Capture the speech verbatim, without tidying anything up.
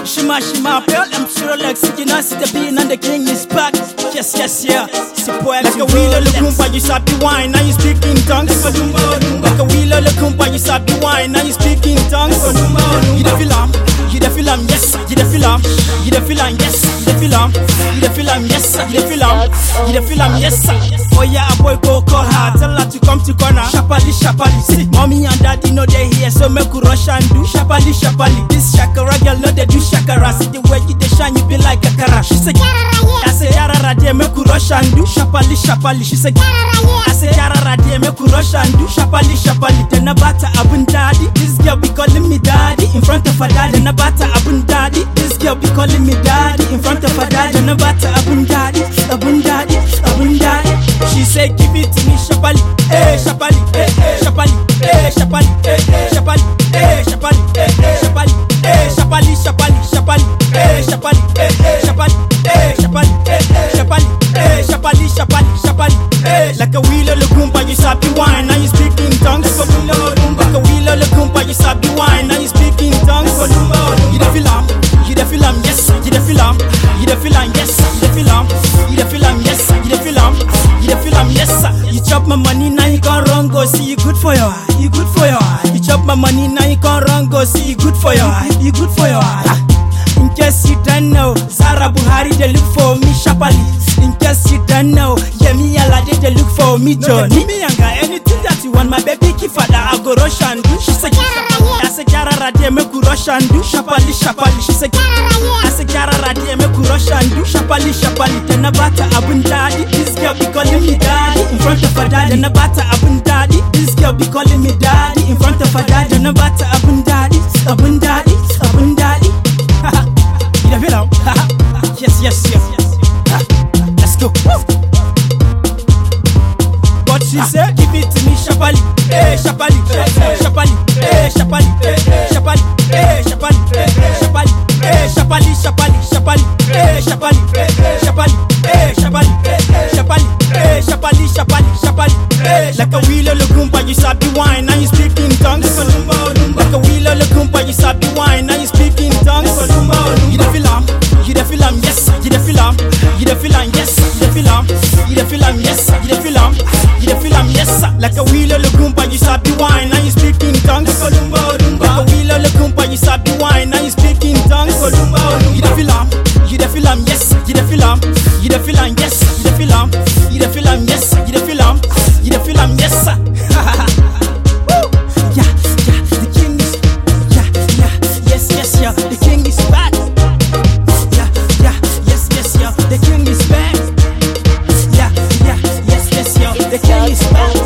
Shima shima, girl, I'm sure like sitting on the bean and the king is back. Yes, yes, yeah. Like a wheel of the kumpa, you sabi wine, now you speak in tongues. Like a wheel of the kumpa, you sabi wine, now you speak in tongues. You the feel am, you the feel am, yes. You the feel am, you the feel am, yes. You the feel am, you the feel am, yes. You the feel am, you the feel am, yes. Oh yeah, a boy go call her, tell her to come to corner. Shapali, shapali, see, mommy and daddy know they here, so make you rush and do. Shapali, shapali, this shakara girl know they do shakara. See the way you they shine, you be like a kara. She said, I say yarara de make you rush and do. Shapali, shapali, she said, I say yarara de make you rush and do. Shapali, shapali, then about abun daddy. This girl be calling me daddy in front of her daddy. Then about abun daddy. This girl be calling me daddy in front of her daddy. Then about abun daddy, abun daddy, abun daddy. She say give it to me, shapali, eh, shapali, eh, eh, shapali, eh, shapali, eh, eh, shapali, eh, shapali, eh, eh, shapali, eh, shapali, shapali, shapali, eh, shapali, eh, eh, shapali, eh, shapali, eh, eh, shapali, eh, shapali, shapali, shapali, eh. Like a wheel of the kumpa, you sabi wine, now you speak in tongues. Like a wheel of the kumpa, you sabi wine, now you speak in tongues. You the feel am, you the feel am, yes. You the feel am, you the feel am, yes. You the feel am, you the feel am, yes. You the feel am, you the feel am, yes. You chop my money, now you can't run, go see you good for your eye, you good for your eye. You chop my money, now you can't run, go see you good for your eye, you good for your eye. In case you don't know, Zara Buhari they look for me, Shapali. In case you don't know, Yemi Alade they look for me, John. No, me younger, anything that you want, my baby keep father, I go rush and do. She said, I said, Yarara de make you rush and do. Shapali, Shapali, she said, I said, Yarara de make you rush and do. Shapali, Shapali, then about abun daddy. This girl be calling me daddy in front of her daddy. Then about abun daddy. This girl be calling me daddy in front of her daddy. Then about abun daddy, abun daddy, abun daddy. You the feel am? Yes, yes, yes. Let's go. But she said, give it to me, Shapali, eh, Shapali, eh, Shapali, eh, Shapali, eh, Shapali, eh, Shapali, eh, Shapali, eh, Shapali, Shapali, Shapali, eh, Shapali, eh, Shapali, eh, Shapali, eh, Shapali, eh, Shapali, Shapali, Shapali, eh. Like a wheel of the kumpa, you sabi wine, now you speak in tongues. Like a wheel of the kumpa, you sabi wine, now you speak in tongues. You the feel am, you the feel am, yes. You the feel am, you the feel am, yes. You the feel am, you the feel am, yes. You the feel am, you the feel am, yes. Like a wheel of the kumpa, you sabi wine, now you speak in tongues. Like a wheel of the kumpa, you sabi wine, now you speak in tongues. You the feel am, you the feel am, yes. You the feel am, you the feel am, yes. You the feel am, you the feel am, yes. You the feel am, you the feel am, yes. Yeah, yeah, the king is, yeah, yeah, yes, yes, yeah, the king is back. Yeah, yeah, yes, yes, yeah, the king is back. Yeah, yeah, yes, yes, yeah, the king is back.